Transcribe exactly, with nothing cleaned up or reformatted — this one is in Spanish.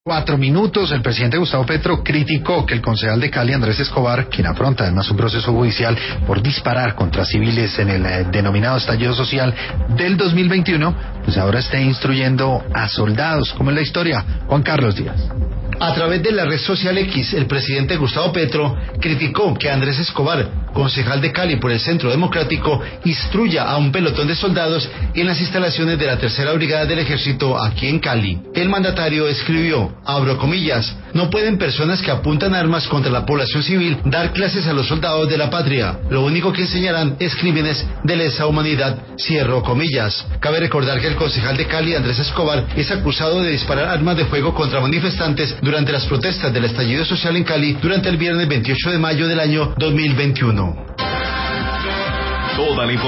Cuatro minutos, el presidente Gustavo Petro criticó que el concejal de Cali, Andrés Escobar, quien afronta además un proceso judicial por disparar contra civiles en el eh, denominado estallido social del dos mil veintiuno, pues ahora esté instruyendo a soldados. ¿Cómo es la historia? Juan Carlos Díaz. A través de la red social X, el presidente Gustavo Petro criticó que Andrés Escobar, concejal de Cali por el Centro Democrático, instruya a un pelotón de soldados en las instalaciones de la Tercera Brigada del Ejército aquí en Cali. El mandatario escribió, abro comillas, no pueden personas que apuntan armas contra la población civil dar clases a los soldados de la patria. Lo único que enseñarán es crímenes de lesa humanidad, cierro comillas. Cabe recordar que el concejal de Cali, Andrés Escobar, es acusado de disparar armas de fuego contra manifestantes durante las protestas del estallido social en Cali durante el viernes veintiocho de mayo del año dos mil veintiuno. Toda la